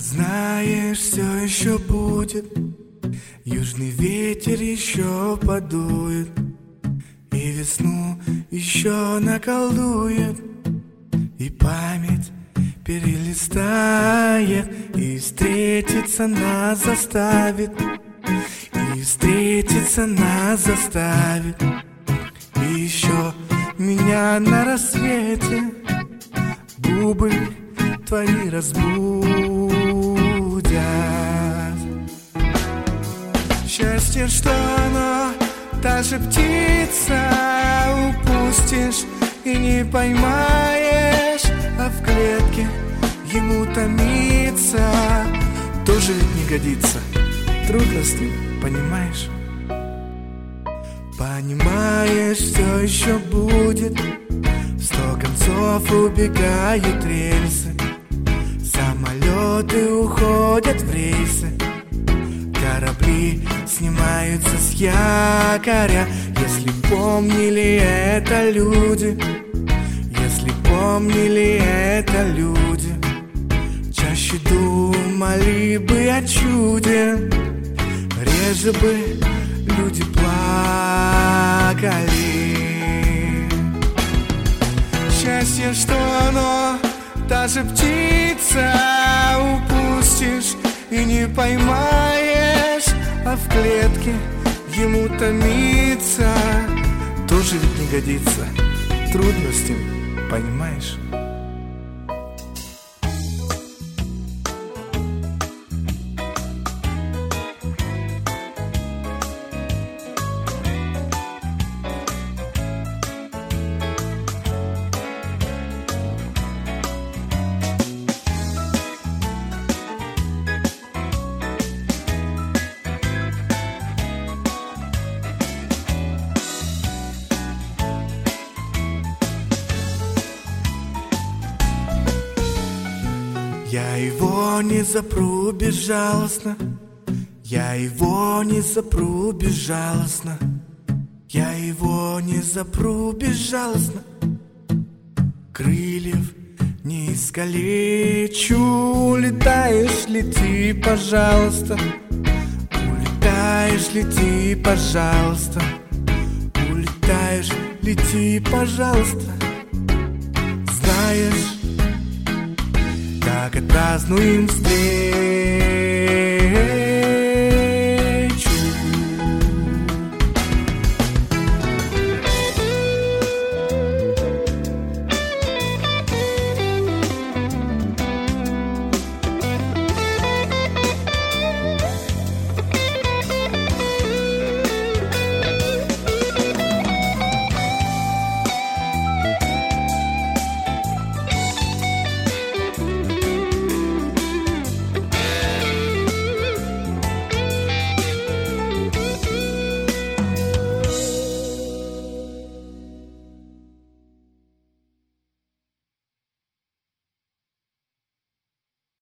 Знаешь, все еще будет, южный ветер еще подует, и весну еще наколдует, и память перелистает, и встретиться нас заставит, и встретиться нас заставит. И еще меня на рассвете губы твои разбудят. Счастье, что оно, та же птица, упустишь и не поймаешь, а в клетке ему томиться тоже ведь не годится. Трудно с ним, понимаешь? Понимаешь, все еще будет, в 100 концов убегают рельсы, самолеты уходят в рейсы, корабли снимаются с якоря. Если помнили это люди, если помнили это люди, чаще думали бы о чуде, реже бы люди плакали. Счастье, что оно, та же птица, упустишь и не поймаешь, а в клетке ему томиться тоже ведь не годится. Трудно с ним, понимаешь? Я его не запру безжалостно, я его не запру безжалостно, я его не запру безжалостно. Крыльев не искалечу, улетаешь, лети, пожалуйста. Улетаешь, лети, пожалуйста. Улетаешь, лети, пожалуйста. Знаешь, как отпразднуем встречу,